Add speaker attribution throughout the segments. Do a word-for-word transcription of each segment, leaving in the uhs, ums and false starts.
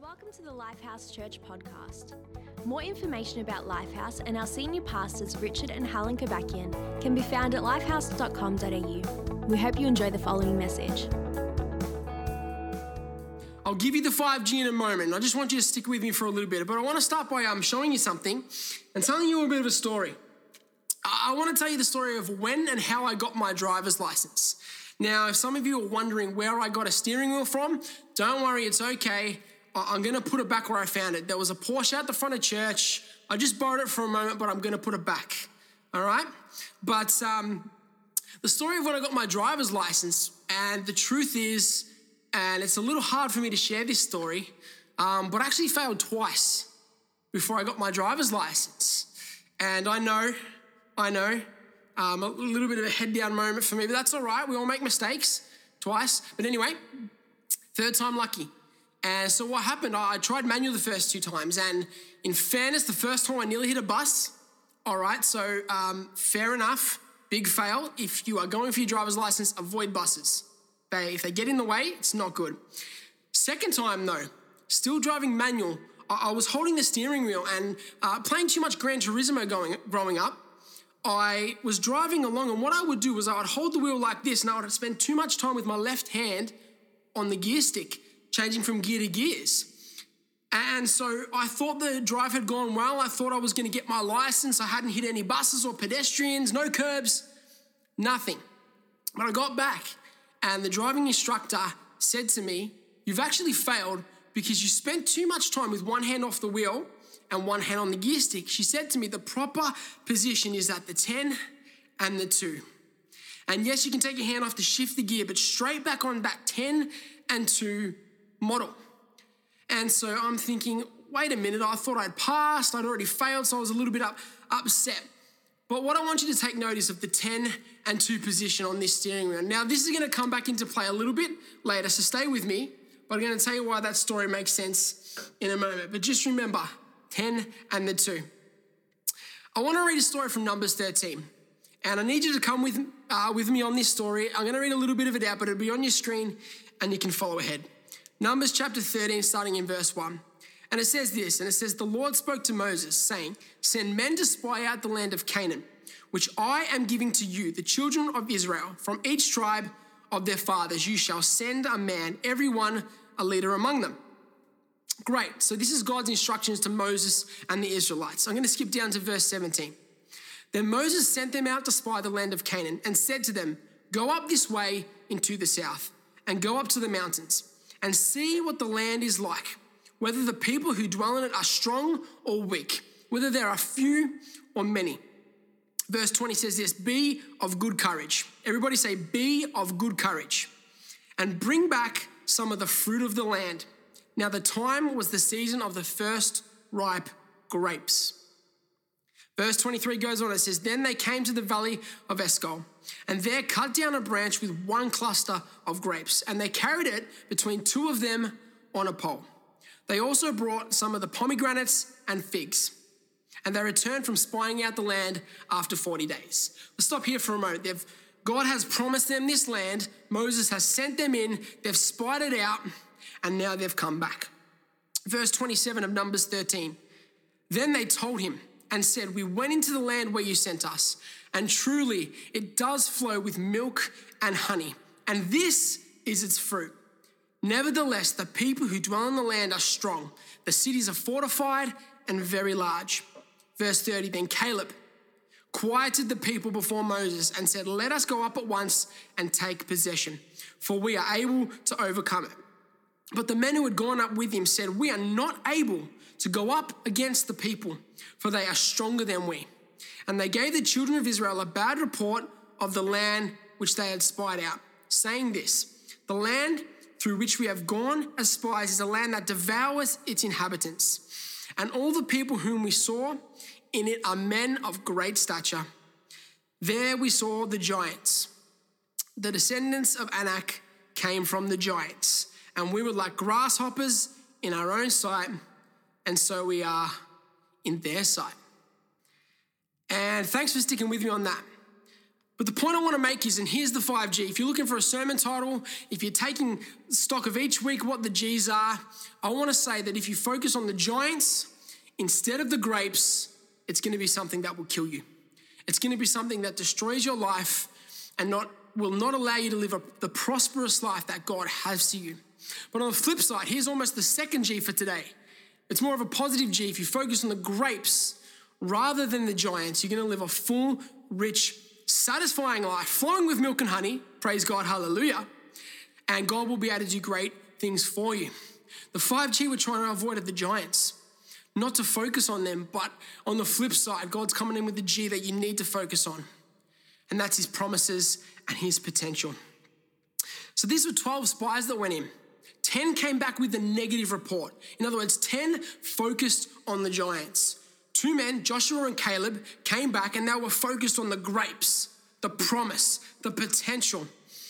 Speaker 1: Welcome to the Lifehouse Church podcast. More information about Lifehouse and our senior pastors Richard and Helen Kobakian can be found at lifehouse dot com dot a u. We hope you enjoy the following message.
Speaker 2: I'll give you the five G in a moment. I just want you to stick with me for a little bit. But I want to start by um, showing you something and telling you a bit of a story. I want to tell you the story of when and how I got my driver's license. Now, if some of you are wondering where I got a steering wheel from, don't worry, it's okay. I'm going to put it back where I found it. There was a Porsche at the front of church. I just borrowed it for a moment, but I'm going to put it back. All right? But um, the story of when I got my driver's license, and the truth is, and it's a little hard for me to share this story, um, but I actually failed twice before I got my driver's license. And I know, I know, um, a little bit of a head down moment for me, but that's all right. We all make mistakes twice. But anyway, third time lucky. And so what happened, I tried manual the first two times, and in fairness, the first time I nearly hit a bus. All right, so um, fair enough, big fail. If you are going for your driver's license, avoid buses. They, if they get in the way, it's not good. Second time though, still driving manual, I, I was holding the steering wheel and uh, playing too much Gran Turismo going, growing up. I was driving along, and what I would do was I would hold the wheel like this, and I would spend too much time with my left hand on the gear stick, changing from gear to gears. And so I thought the drive had gone well. I thought I was going to get my license. I hadn't hit any buses or pedestrians, no curbs, nothing. But I got back, and the driving instructor said to me, "You've actually failed because you spent too much time with one hand off the wheel and one hand on the gear stick." She said to me, "The proper position is at the ten and the two. And yes, you can take your hand off to shift the gear, but straight back on that ten and two model." And so I'm thinking, wait a minute, I thought I'd passed, I'd already failed, so I was a little bit up, upset. But what I want you to take notice of the ten and two position on this steering wheel. Now, this is going to come back into play a little bit later, so stay with me, but I'm going to tell you why that story makes sense in a moment. But just remember, ten and the two. I want to read a story from Numbers thirteen, and I need you to come with, uh, with me on this story. I'm going to read a little bit of it out, but it'll be on your screen, and you can follow ahead. Numbers chapter thirteen, starting in verse one. And it says this, and it says, "The Lord spoke to Moses, saying, send men to spy out the land of Canaan, which I am giving to you, the children of Israel, from each tribe of their fathers. You shall send a man, every one a leader among them." Great. So this is God's instructions to Moses and the Israelites. I'm going to skip down to verse seventeen. "Then Moses sent them out to spy the land of Canaan and said to them, go up this way into the south and go up to the mountains and see what the land is like, whether the people who dwell in it are strong or weak, whether there are few or many." Verse twenty says this, "Be of good courage." Everybody say, "Be of good courage, and bring back some of the fruit of the land." Now the time was the season of the first ripe grapes. Verse twenty-three goes on, it says, "Then they came to the valley of Eshcol, and there cut down a branch with one cluster of grapes, and they carried it between two of them on a pole. They also brought some of the pomegranates and figs, and they returned from spying out the land after forty days. Let's stop here for a moment. They've, God has promised them this land. Moses has sent them in. They've spied it out, and now they've come back. Verse twenty-seven of Numbers thirteen. "Then they told him and said, we went into the land where you sent us, and truly it does flow with milk and honey, and this is its fruit. Nevertheless, the people who dwell in the land are strong. The cities are fortified and very large." Verse thirty, "Then Caleb quieted the people before Moses and said, let us go up at once and take possession, for we are able to overcome it. But the men who had gone up with him said, we are not able to go up against the people, for they are stronger than we. And they gave the children of Israel a bad report of the land which they had spied out, saying this, the land through which we have gone as spies is a land that devours its inhabitants. And all the people whom we saw in it are men of great stature. There we saw the giants. The descendants of Anak came from the giants, and we were like grasshoppers in our own sight, and so we are in their sight." And thanks for sticking with me on that. But the point I want to make is, and here's the five G. If you're looking for a sermon title, if you're taking stock of each week what the G's are, I want to say that if you focus on the giants instead of the grapes, it's going to be something that will kill you. It's going to be something that destroys your life and not will not allow you to live a, the prosperous life that God has for you. But on the flip side, here's almost the second G for today. It's more of a positive G. If you focus on the grapes rather than the giants, you're going to live a full, rich, satisfying life, flowing with milk and honey, praise God, hallelujah, and God will be able to do great things for you. The five G we're trying to avoid are the giants, not to focus on them, but on the flip side, God's coming in with the G that you need to focus on, and that's his promises and his potential. So these were twelve spies that went in. ten came back with a negative report. In other words, ten focused on the giants. Two men, Joshua and Caleb, came back and they were focused on the grapes, the promise, the potential.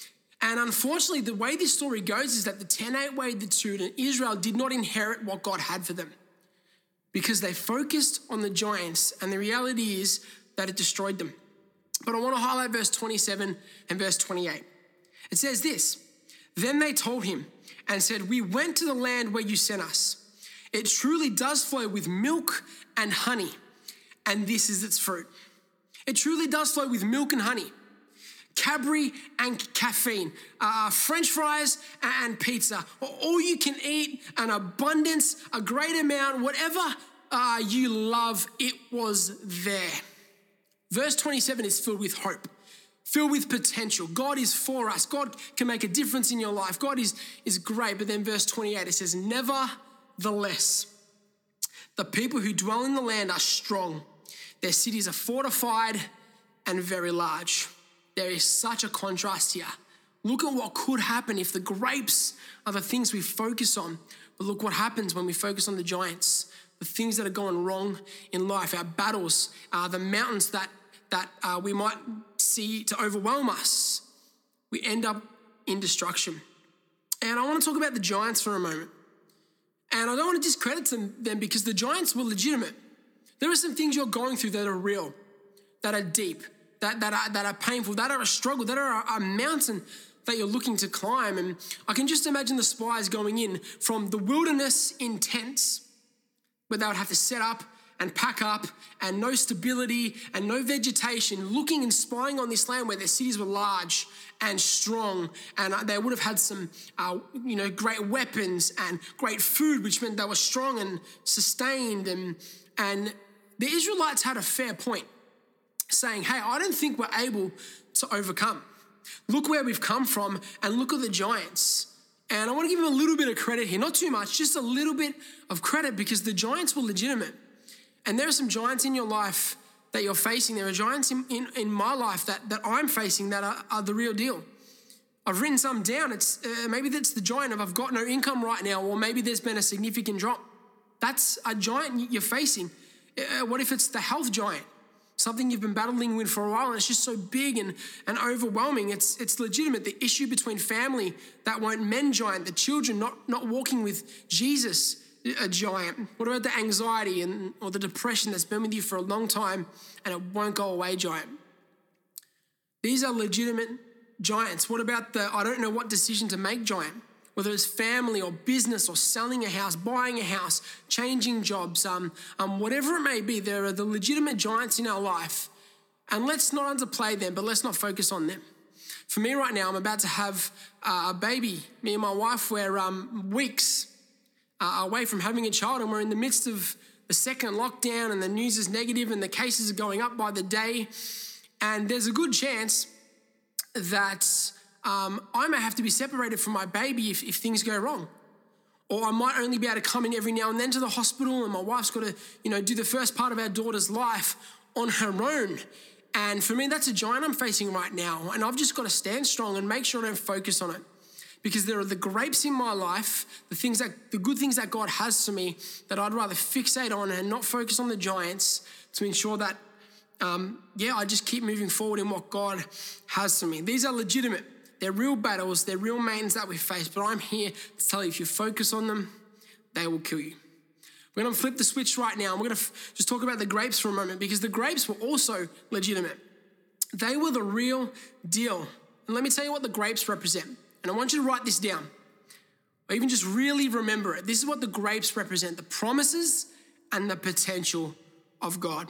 Speaker 2: And unfortunately, the way this story goes is that the ten outweighed the two, and Israel did not inherit what God had for them because they focused on the giants, and the reality is that it destroyed them. But I want to highlight verse twenty-seven and verse twenty-eight. It says this, "Then they told him and said, 'We went to the land where you sent us. It truly does flow with milk and honey, and this is its fruit.'" It truly does flow with milk and honey, Cadbury and caffeine, uh, French fries and pizza, all you can eat, an abundance, a great amount, whatever uh, you love, it was there. Verse twenty-seven is filled with hope, filled with potential. God is for us. God can make a difference in your life. God is, is great. But then verse twenty-eight, it says, "Nevertheless, the people who dwell in the land are strong. Their cities are fortified and very large." There is such a contrast here. Look at what could happen if the grapes are the things we focus on. But look what happens when we focus on the giants, the things that are going wrong in life, our battles, uh, the mountains that, that uh, we might see to overwhelm us. We end up in destruction. And I want to talk about the giants for a moment. And I don't want to discredit them, them because the giants were legitimate. There are some things you're going through that are real, that are deep, that, that, are, that are painful, that are a struggle, that are a, a mountain that you're looking to climb. And I can just imagine the spies going in from the wilderness in tents, where they would have to set up and pack up and no stability and no vegetation, looking and spying on this land where their cities were large and strong, and they would have had some, uh, you know, great weapons and great food, which meant they were strong and sustained. And, and the Israelites had a fair point, saying, "Hey, I don't think we're able to overcome. Look where we've come from and look at the giants." And I want to give them a little bit of credit here, not too much, just a little bit of credit, because the giants were legitimate. And there are some giants in your life that you're facing. There are giants in, in, in my life that, that I'm facing that are, are the real deal. I've written some down. It's uh, maybe that's the giant of I've got no income right now, or maybe there's been a significant drop. That's a giant you're facing. Uh, what if it's the health giant? Something you've been battling with for a while, and it's just so big and, and overwhelming. It's it's legitimate. The issue between family that won't mend giant, the children not, not walking with Jesus, a giant. What about the anxiety and or the depression that's been with you for a long time and it won't go away giant? These are legitimate giants. What about the I don't know what decision to make giant? Whether it's family or business or selling a house, buying a house, changing jobs, um, um, whatever it may be, there are the legitimate giants in our life. And let's not underplay them, but let's not focus on them. For me right now, I'm about to have uh, a baby. Me and my wife, we're um, weeks uh, away from having a child, and we're in the midst of the second lockdown, and the news is negative and the cases are going up by the day. And there's a good chance that Um, I may have to be separated from my baby if, if things go wrong. Or I might only be able to come in every now and then to the hospital, and my wife's got to, you know, do the first part of our daughter's life on her own. And for me, that's a giant I'm facing right now. And I've just got to stand strong and make sure I don't focus on it. Because there are the grapes in my life, the things that, the good things that God has for me, that I'd rather fixate on and not focus on the giants to ensure that, um, yeah, I just keep moving forward in what God has for me. These are legitimate. They're real battles, they're real mountains that we face, but I'm here to tell you, if you focus on them, they will kill you. We're gonna flip the switch right now, and we're gonna f- just talk about the grapes for a moment, because the grapes were also legitimate. They were the real deal. And let me tell you what the grapes represent. And I want you to write this down, or even just really remember it. This is what the grapes represent: the promises and the potential of God.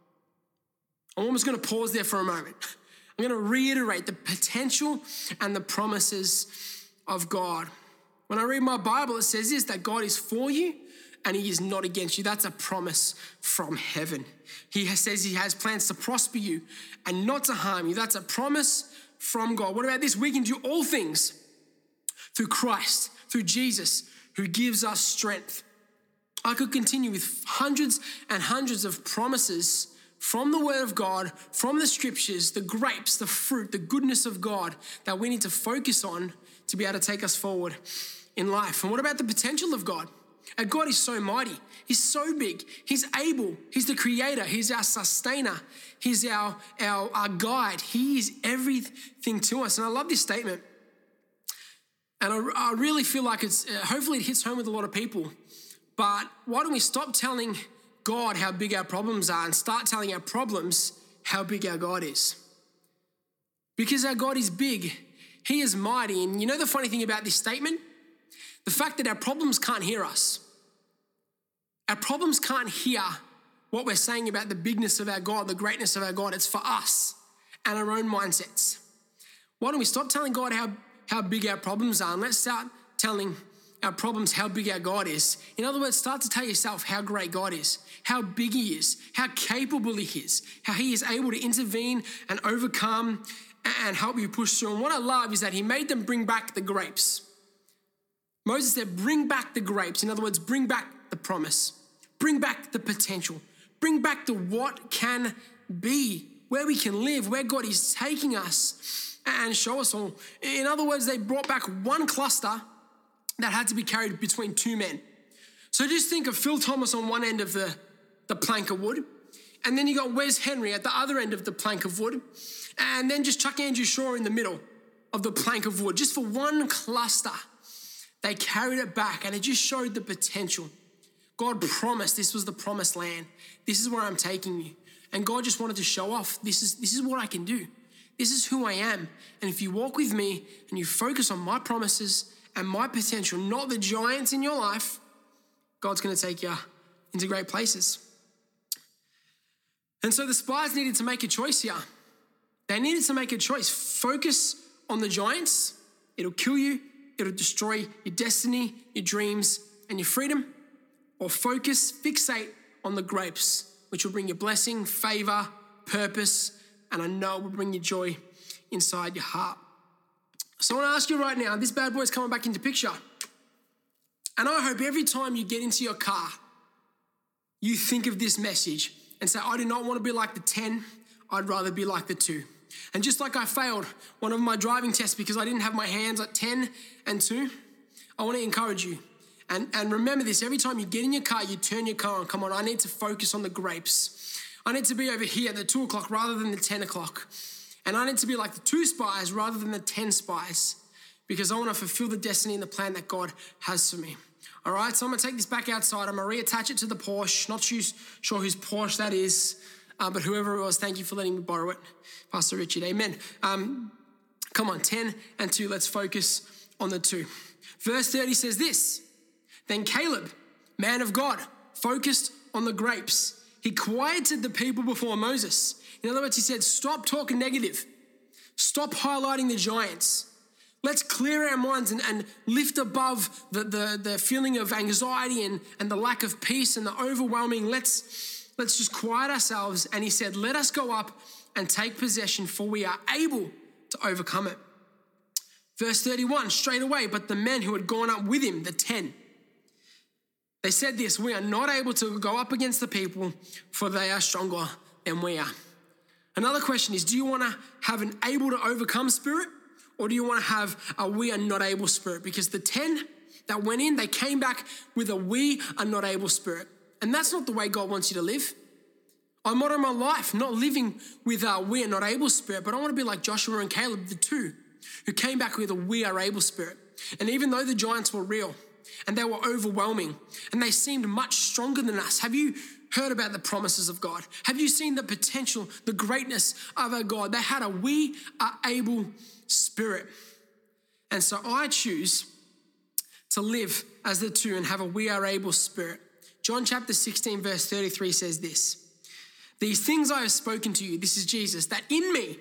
Speaker 2: I'm almost going to pause there for a moment. I'm going to reiterate the potential and the promises of God. When I read my Bible, it says this, that God is for you and he is not against you. That's a promise from heaven. He says he has plans to prosper you and not to harm you. That's a promise from God. What about this? We can do all things through Christ, through Jesus, who gives us strength. I could continue with hundreds and hundreds of promises from the word of God, from the scriptures, the grapes, the fruit, the goodness of God that we need to focus on to be able to take us forward in life. And what about the potential of God? And God is so mighty. He's so big. He's able. He's the creator. He's our sustainer. He's our, our, our guide. He is everything to us. And I love this statement. And I, I really feel like it's, uh, hopefully it hits home with a lot of people. But why don't we stop telling God how big our problems are and start telling our problems how big our God is? Because our God is big. He is mighty. And you know the funny thing about this statement? The fact that our problems can't hear us. Our problems can't hear what we're saying about the bigness of our God, the greatness of our God. It's for us and our own mindsets. Why don't we stop telling God how, how big our problems are and let's start telling our problems how big our God is. In other words, start to tell yourself how great God is, how big he is, how capable he is, how he is able to intervene and overcome and help you push through. And what I love is that he made them bring back the grapes. Moses said, bring back the grapes. In other words, bring back the promise. Bring back the potential. Bring back the what can be, where we can live, where God is taking us and show us all. In other words, they brought back one cluster that had to be carried between two men. So just think of Phil Thomas on one end of the, the plank of wood, and then you got Wes Henry at the other end of the plank of wood, and then just Chuck Andrew Shaw in the middle of the plank of wood, just for one cluster. They carried it back and it just showed the potential. God promised this was the promised land. This is where I'm taking you. And God just wanted to show off, this is, this is what I can do. This is who I am. And if you walk with me and you focus on my promises and my potential, not the giants in your life, God's going to take you into great places. And so the spies needed to make a choice here. They needed to make a choice. Focus on the giants. It'll kill you. It'll destroy your destiny, your dreams, and your freedom. Or focus, fixate on the grapes, which will bring you blessing, favor, purpose, and I know it will bring you joy inside your heart. So I want to ask you right now, this bad boy's coming back into picture. And I hope every time you get into your car, you think of this message and say, I do not want to be like the ten, I'd rather be like the two. And just like I failed one of my driving tests because I didn't have my hands at ten and two, I want to encourage you. And, and remember this, every time you get in your car, you turn your car on. Come on, I need to focus on the grapes. I need to be over here at the two o'clock rather than the ten o'clock. And I need to be like the two spies rather than the ten spies because I want to fulfill the destiny and the plan that God has for me. All right, so I'm going to take this back outside. I'm going to reattach it to the Porsche. Not sure whose Porsche that is, uh, but whoever it was, thank you for letting me borrow it. Pastor Richard, amen. Um, come on, ten and two, let's focus on the two. Verse thirty says this, then Caleb, man of God, focused on the grapes. He quieted the people before Moses. In other words, he said, stop talking negative. Stop highlighting the giants. Let's clear our minds and, and lift above the, the, the feeling of anxiety and, and the lack of peace and the overwhelming. Let's, let's just quiet ourselves. And he said, let us go up and take possession, for we are able to overcome it. Verse thirty-one, straight away, but the men who had gone up with him, the ten, they said this, we are not able to go up against the people, for they are stronger than we are. Another question is, do you want to have an able to overcome spirit, or do you want to have a we are not able spirit? Because the ten that went in, they came back with a we are not able spirit. And that's not the way God wants you to live. I model my life not living with a we are not able spirit, but I want to be like Joshua and Caleb, the two, who came back with a we are able spirit. And even though the giants were real and they were overwhelming and they seemed much stronger than us, have you heard about the promises of God? Have you seen the potential, the greatness of our God? They had a we are able spirit. And so I choose to live as the two and have a we are able spirit. John chapter sixteen verse thirty-three says this: "These things I have spoken to you," this is Jesus, "that in me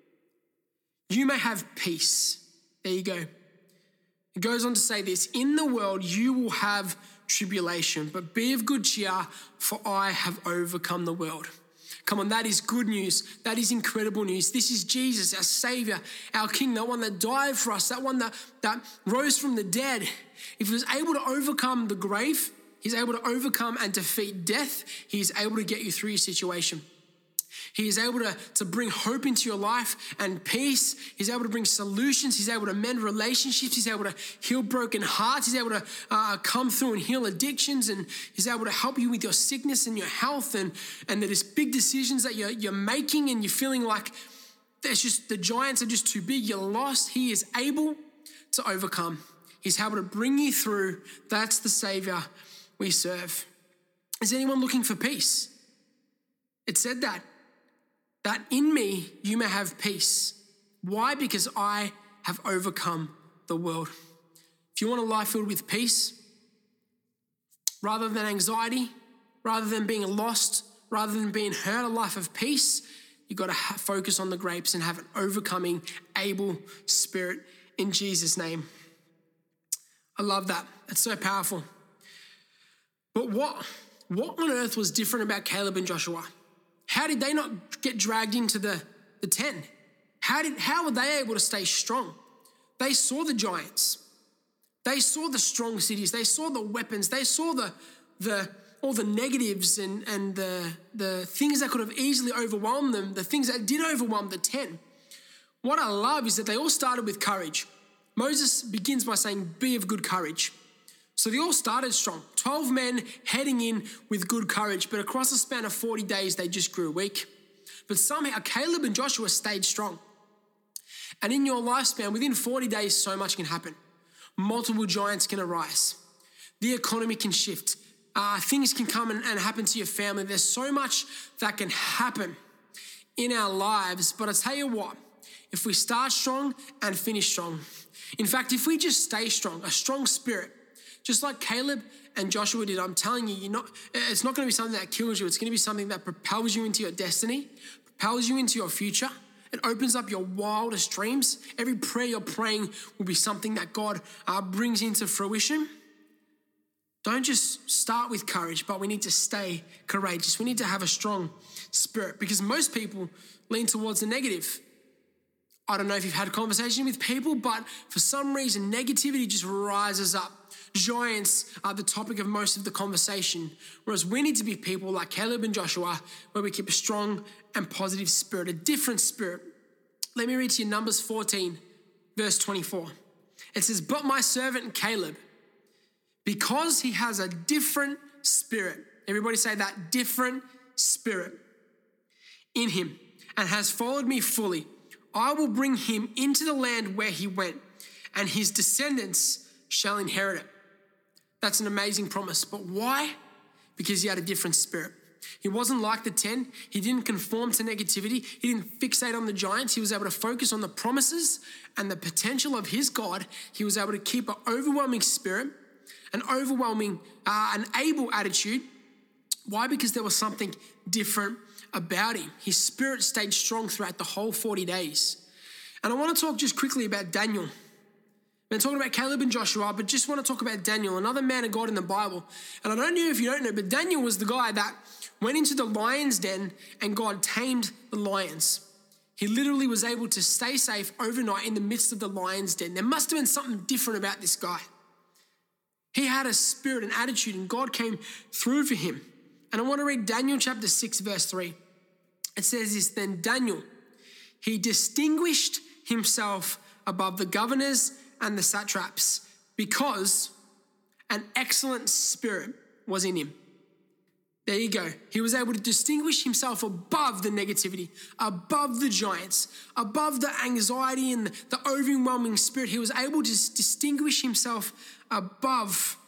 Speaker 2: you may have peace." There you go. It goes on to say this: "In the world you will have tribulation, but be of good cheer, for I have overcome the world." Come on, that is good news. That is incredible news. This is Jesus, our Savior, our King, that one that died for us, that one that, that rose from the dead. If he was able to overcome the grave, he's able to overcome and defeat death. He is able to get you through your situation. He is able to, to bring hope into your life and peace. He's able to bring solutions. He's able to mend relationships. He's able to heal broken hearts. He's able to uh, come through and heal addictions. And he's able to help you with your sickness and your health and, and there's big decisions that you're, you're making and you're feeling like there's just the giants are just too big. You're lost. He is able to overcome. He's able to bring you through. That's the Savior we serve. Is anyone looking for peace? It said that. That in me you may have peace. Why? Because I have overcome the world. If you want a life filled with peace, rather than anxiety, rather than being lost, rather than being hurt, a life of peace, you've got to ha- focus on the grapes and have an overcoming, able spirit in Jesus' name. I love that. It's so powerful. But what, what on earth was different about Caleb and Joshua? How did they not get dragged into the, the ten? How did how were they able to stay strong? They saw the giants. They saw the strong cities. They saw the weapons. They saw the the all the negatives and, and the, the things that could have easily overwhelmed them, the things that did overwhelm the ten. What I love is that they all started with courage. Moses begins by saying, "Be of good courage." So they all started strong. twelve men heading in with good courage, but across a span of forty days, they just grew weak. But somehow Caleb and Joshua stayed strong. And in your lifespan, within forty days, so much can happen. Multiple giants can arise. The economy can shift. Uh, things can come and, and happen to your family. There's so much that can happen in our lives. But I tell you what, if we start strong and finish strong, in fact, if we just stay strong, a strong spirit, just like Caleb and Joshua did, I'm telling you, you're not, it's not going to be something that kills you. It's going to be something that propels you into your destiny, propels you into your future. It opens up your wildest dreams. Every prayer you're praying will be something that God uh, brings into fruition. Don't just start with courage, but we need to stay courageous. We need to have a strong spirit because most people lean towards the negative. I don't know if you've had a conversation with people, but for some reason, negativity just rises up. Giants are the topic of most of the conversation, whereas we need to be people like Caleb and Joshua, where we keep a strong and positive spirit, a different spirit. Let me read to you Numbers fourteen, verse twenty-four. It says, "But my servant Caleb, because he has a different spirit," everybody say that, different spirit in him, "and has followed me fully, I will bring him into the land where he went, and his descendants shall inherit it." That's an amazing promise. But why? Because he had a different spirit. He wasn't like the ten. He didn't conform to negativity. He didn't fixate on the giants. He was able to focus on the promises and the potential of his God. He was able to keep an overwhelming spirit, an overwhelming, uh, an able attitude. Why? Because there was something different about him. His spirit stayed strong throughout the whole forty days. And I want to talk just quickly about Daniel. I've been talking about Caleb and Joshua, but just want to talk about Daniel, another man of God in the Bible. And I don't know if you don't know, but Daniel was the guy that went into the lion's den and God tamed the lions. He literally was able to stay safe overnight in the midst of the lion's den. There must have been something different about this guy. He had a spirit and attitude, and God came through for him. And I want to read Daniel chapter six, verse three. It says this, "Then Daniel, he distinguished himself above the governors and the satraps because an excellent spirit was in him." There you go. He was able to distinguish himself above the negativity, above the giants, above the anxiety and the overwhelming spirit. He was able to distinguish himself above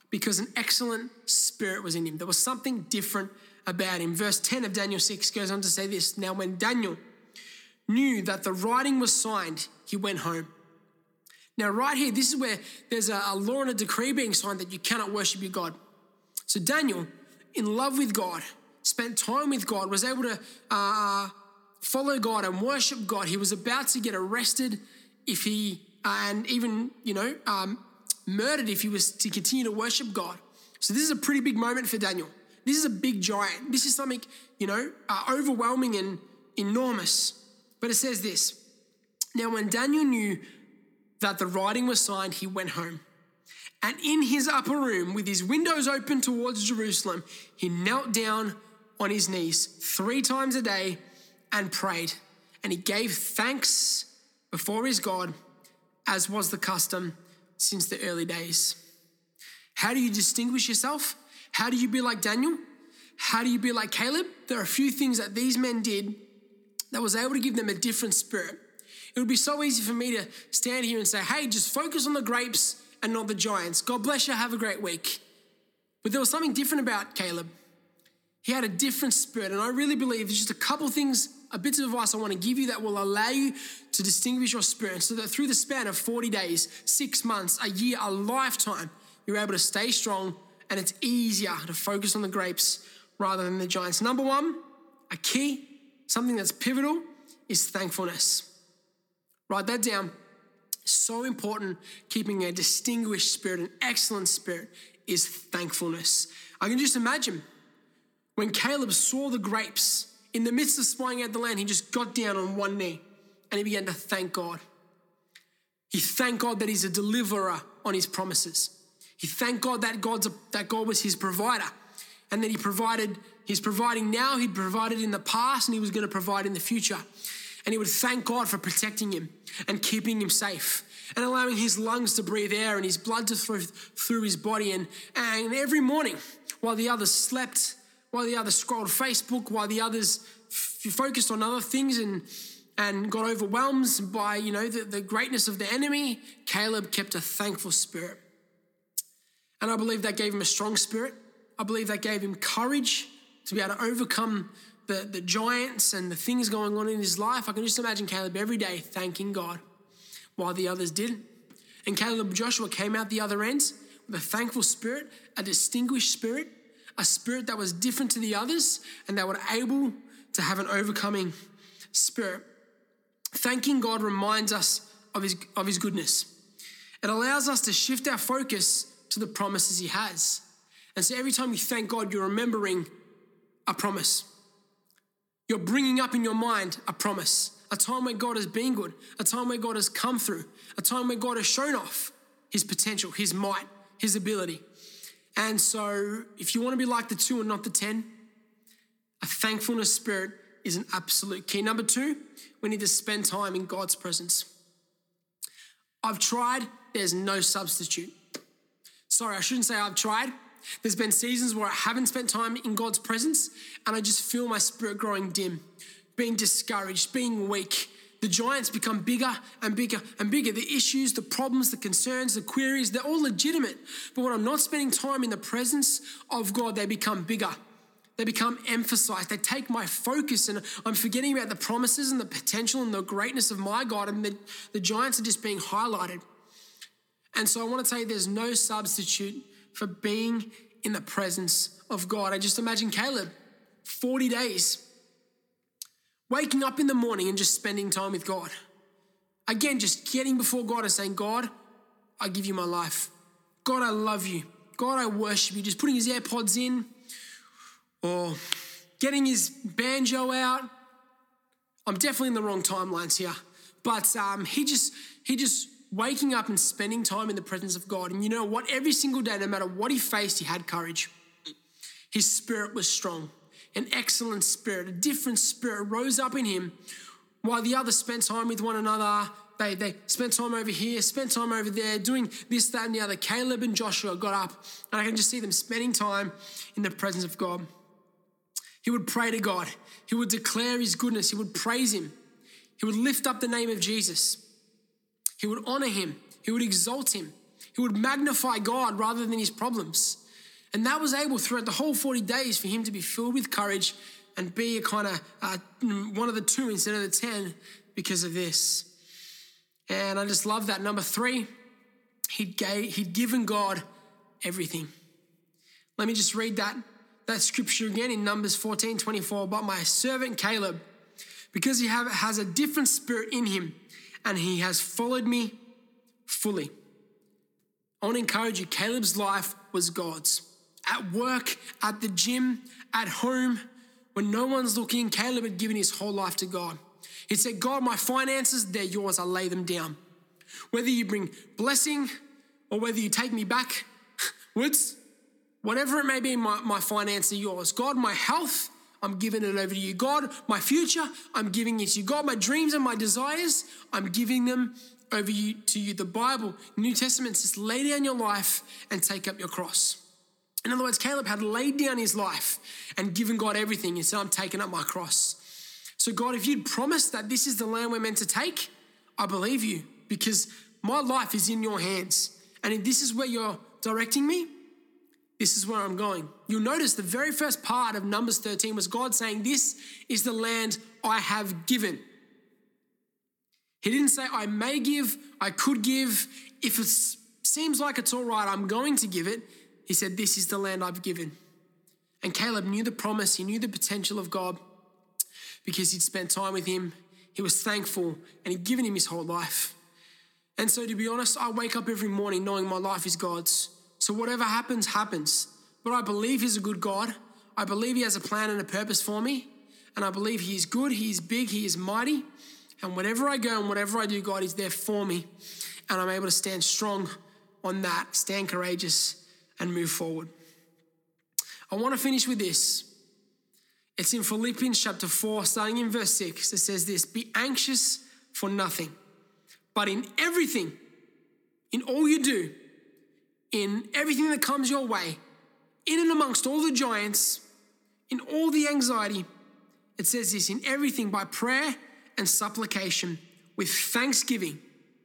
Speaker 2: because an excellent spirit was in him. There was something different about him. Verse ten of Daniel six goes on to say this. Now when Daniel knew that the writing was signed, he went home. Now right here, this is where there's a, a law and a decree being signed that you cannot worship your God. So Daniel, in love with God, spent time with God, was able to uh, follow God and worship God. He was about to get arrested if he, uh, and even, you know, um, murdered if he was to continue to worship God. So this is a pretty big moment for Daniel. This is a big giant. This is something, you know, uh, overwhelming and enormous. But it says this. Now when Daniel knew that the writing was signed, he went home. And in his upper room, with his windows open towards Jerusalem, he knelt down on his knees three times a day and prayed. And he gave thanks before his God, as was the custom since the early days. How do you distinguish yourself? How do you be like Daniel? How do you be like Caleb? There are a few things that these men did that was able to give them a different spirit. It would be so easy for me to stand here and say, hey, just focus on the grapes and not the giants. God bless you, have a great week. But there was something different about Caleb. He had a different spirit, and I really believe there's just a couple things, a bit of advice I want to give you that will allow you to distinguish your spirit so that through the span of forty days, six months, a year, a lifetime, you're able to stay strong and it's easier to focus on the grapes rather than the giants. Number one, a key, something that's pivotal, is thankfulness. Write that down. So important, keeping a distinguished spirit, an excellent spirit, is thankfulness. I can just imagine when Caleb saw the grapes, in the midst of spying out the land, he just got down on one knee and he began to thank God. He thanked God that he's a deliverer on his promises. He thanked God that God's a, that God was his provider, and that he provided, he's providing now, he'd provided in the past, and he was going to provide in the future. And he would thank God for protecting him and keeping him safe and allowing his lungs to breathe air and his blood to flow through his body. And, and every morning, while the others slept, while the others scrolled Facebook, while the others f- focused on other things and, and got overwhelmed by, you know, the, the greatness of the enemy, Caleb kept a thankful spirit. And I believe that gave him a strong spirit. I believe that gave him courage to be able to overcome the, the giants and the things going on in his life. I can just imagine Caleb every day thanking God while the others didn't. And Caleb and Joshua came out the other end with a thankful spirit, a distinguished spirit, a spirit that was different to the others, and they were able to have an overcoming spirit. Thanking God reminds us of his, of his goodness. It allows us to shift our focus to the promises he has. And so every time you thank God, you're remembering a promise. You're bringing up in your mind a promise, a time where God has been good, a time where God has come through, a time where God has shown off his potential, his might, his ability. And so if you want to be like the two and not the ten, a thankfulness spirit is an absolute key. Number two, we need to spend time in God's presence. I've tried, there's no substitute. Sorry, I shouldn't say I've tried. There's been seasons where I haven't spent time in God's presence and I just feel my spirit growing dim, being discouraged, being weak. The giants become bigger and bigger and bigger. The issues, the problems, the concerns, the queries, they're all legitimate. But when I'm not spending time in the presence of God, they become bigger. They become emphasized. They take my focus and I'm forgetting about the promises and the potential and the greatness of my God, and the, the giants are just being highlighted. And so I want to tell you there's no substitute for being in the presence of God. I just imagine Caleb, forty days, waking up in the morning and just spending time with God. Again, just getting before God and saying, God, I give you my life. God, I love you. God, I worship you. Just putting his AirPods in or getting his banjo out. I'm definitely in the wrong timelines here. But um, he just, he just, waking up and spending time in the presence of God. And you know what? Every single day, no matter what he faced, he had courage. His spirit was strong. An excellent spirit, a different spirit rose up in him while the others spent time with one another. They, they spent time over here, spent time over there, doing this, that, and the other. Caleb and Joshua got up, and I can just see them spending time in the presence of God. He would pray to God. He would declare his goodness. He would praise him. He would lift up the name of Jesus. He would honor him. He would exalt him. He would magnify God rather than his problems. And that was able throughout the whole forty days for him to be filled with courage and be a kind of uh, one of the two instead of the ten because of this. And I just love that. Number three, he'd, gave, he'd given God everything. Let me just read that, that scripture again in Numbers fourteen twenty-four. But my servant Caleb, because he have, has a different spirit in him and he has followed me fully. I want to encourage you, Caleb's life was God's. At work, at the gym, at home, when no one's looking, Caleb had given his whole life to God. He said, God, my finances, they're yours, I lay them down. Whether you bring blessing or whether you take me backwards, whatever it may be, my, my finances are yours. God, my health, I'm giving it over to you. God, my future, I'm giving it to you. God, my dreams and my desires, I'm giving them over you to you. The Bible, New Testament says, lay down your life and take up your cross. In other words, Caleb had laid down his life and given God everything. He said, I'm taking up my cross. So God, if you'd promised that this is the land we're meant to take, I believe you because my life is in your hands. And if this is where you're directing me, this is where I'm going. You'll notice the very first part of Numbers thirteen was God saying, this is the land I have given. He didn't say, I may give, I could give. If it seems like it's all right, I'm going to give it. He said, this is the land I've given. And Caleb knew the promise. He knew the potential of God because he'd spent time with him. He was thankful and he'd given him his whole life. And so to be honest, I wake up every morning knowing my life is God's. So whatever happens, happens. But I believe he's a good God. I believe he has a plan and a purpose for me. And I believe he is good, he is big, he is mighty. And wherever I go and whatever I do, God is there for me. And I'm able to stand strong on that, stand courageous and move forward. I want to finish with this. It's in Philippians chapter four, starting in verse six. It says this, be anxious for nothing, but in everything, in all you do, in everything that comes your way, in and amongst all the giants, in all the anxiety, it says this, in everything by prayer and supplication with thanksgiving.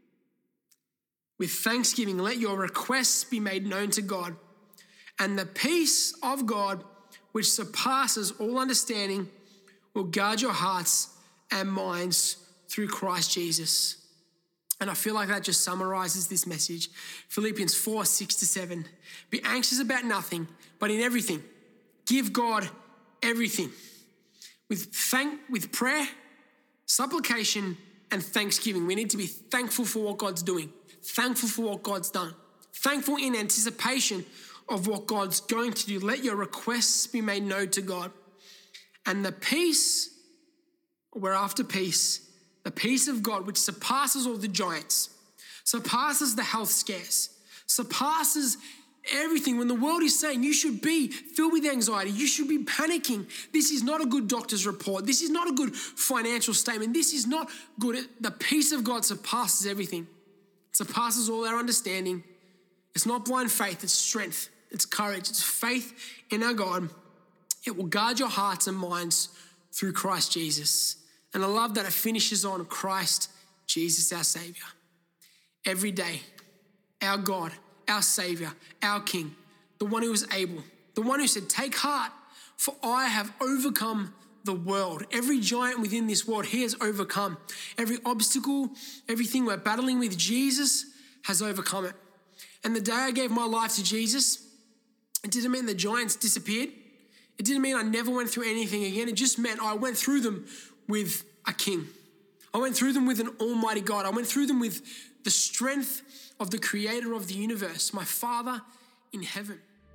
Speaker 2: With thanksgiving, let your requests be made known to God. And the peace of God, which surpasses all understanding, will guard your hearts and minds through Christ Jesus. And I feel like that just summarizes this message. Philippians four, six to seven. Be anxious about nothing, but in everything, give God everything. With thank, with prayer, supplication, and thanksgiving. We need to be thankful for what God's doing. Thankful for what God's done. Thankful in anticipation of what God's going to do. Let your requests be made known to God. And the peace, we're after peace, the peace of God, which surpasses all the giants, surpasses the health scares, surpasses everything. When the world is saying you should be filled with anxiety, you should be panicking. This is not a good doctor's report. This is not a good financial statement. This is not good. The peace of God surpasses everything. It surpasses all our understanding. It's not blind faith, it's strength, it's courage, it's faith in our God. It will guard your hearts and minds through Christ Jesus. And I love that it finishes on Christ Jesus, our Savior. Every day, our God, our Savior, our King, the one who was able, the one who said, take heart, for I have overcome the world. Every giant within this world, he has overcome. Every obstacle, everything we're battling with, Jesus has overcome it. And the day I gave my life to Jesus, it didn't mean the giants disappeared. It didn't mean I never went through anything again. It just meant I went through them with a king. I went through them with an almighty God. I went through them with the strength of the creator of the universe, my Father in heaven.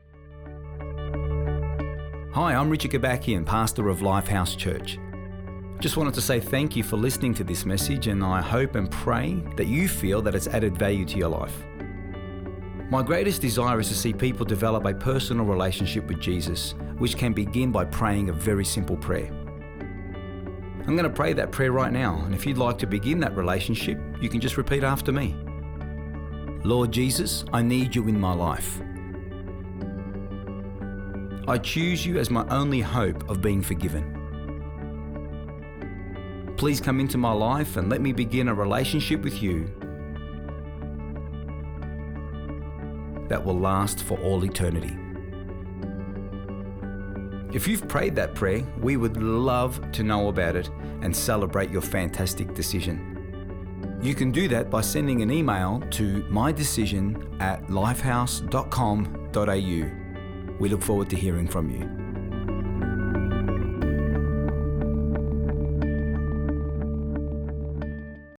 Speaker 3: Hi, I'm Richard Gabakian, pastor of Lifehouse Church. Just wanted to say thank you for listening to this message, and I hope and pray that you feel that it's added value to your life. My greatest desire is to see people develop a personal relationship with Jesus, which can begin by praying a very simple prayer. I'm going to pray that prayer right now, and if you'd like to begin that relationship, you can just repeat after me. Lord Jesus, I need you in my life. I choose you as my only hope of being forgiven. Please come into my life and let me begin a relationship with you. that will last for all eternity. If you've prayed that prayer, we would love to know about it and celebrate your fantastic decision. You can do that by sending an email to mydecision at lifehouse dot com dot a u. We look forward to hearing from you.